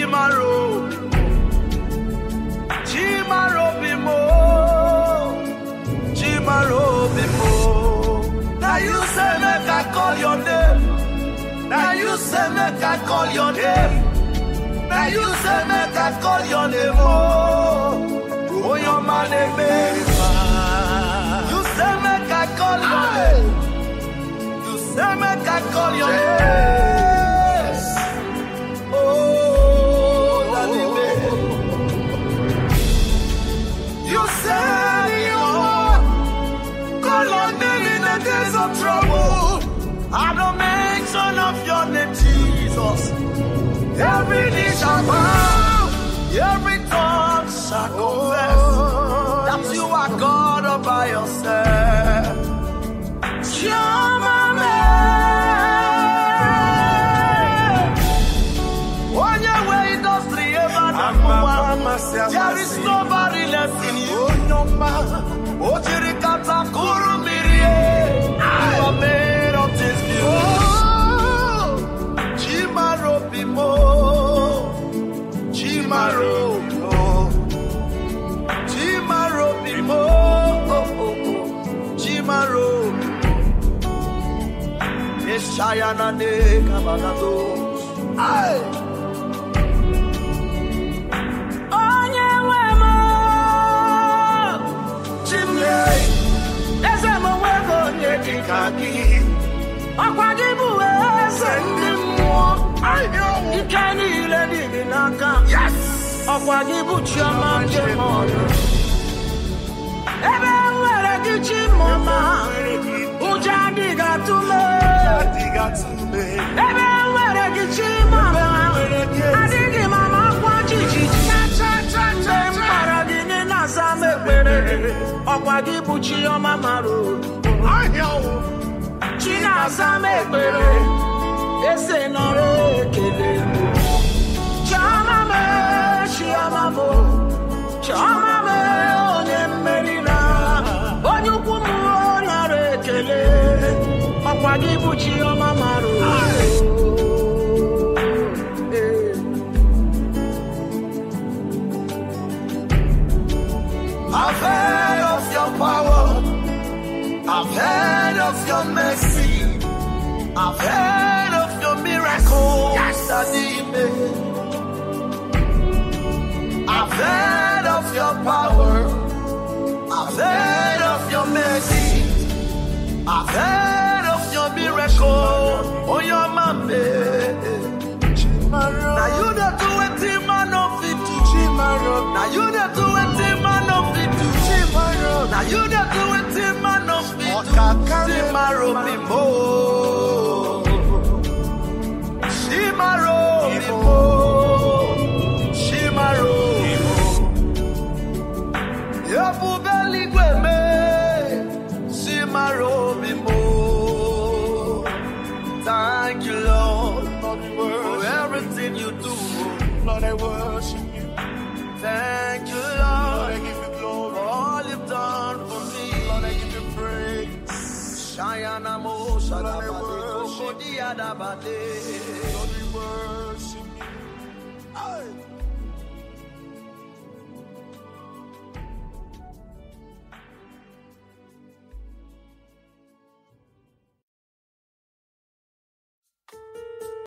Chimaro, Chimaro Bimo, Chimaro Bimo. Now you say make I call your name. Now you say make I call your name. Now you say make I call your name. Oh your man name. You say make I call your name. You say make I call your name. Oh, Daddy baby. You say you want call your name in the days of trouble. I don't make son of your name, Jesus. Every knee shall bow, every tongue shall confess that you are God all by yourself. Shama man, on your way does the ever. There is nobody left in you. Oh, Jirikata Kurumirie, you are made of this beauty. Chimaro Bimo, Chimaro, Chimaro Bimo, Chimaro, Eshayana de Cabanado. Aye. Yes. Okwagibu chama jemono. Ebe were gichi mama. Ujadi gatume. Ebe were gichi mama. Adigi mama kwachichi. Paradini na same pere. Okwagibu chama maro. China same pere. Ese nore kele. Chamame, Chiamamo, Chamame, Onemerina, Onyukumu, Narekele, Papagibuchi, Mamaru. I've heard of your power, I've heard of your mercy, I've heard of your miracles, yes, I've heard of your power. I've heard of your mercy. I've heard of your miracle. Oh, your mommy. Now you don't do it, man of it. Now you don't do it, man of it. Now you don't do it, man of it. Chimaro Bimo. Chimaro Bimo. Chimaro. Yabubeli gweme, Chimaro Bimo. Thank you, Lord, for everything you do. Lord, I worship you. Thank you, Lord, I give you glory for all you've done for me. Lord, I give you praise. Shayana mo, Shadabade, Kodiadabade. Lord, we worship.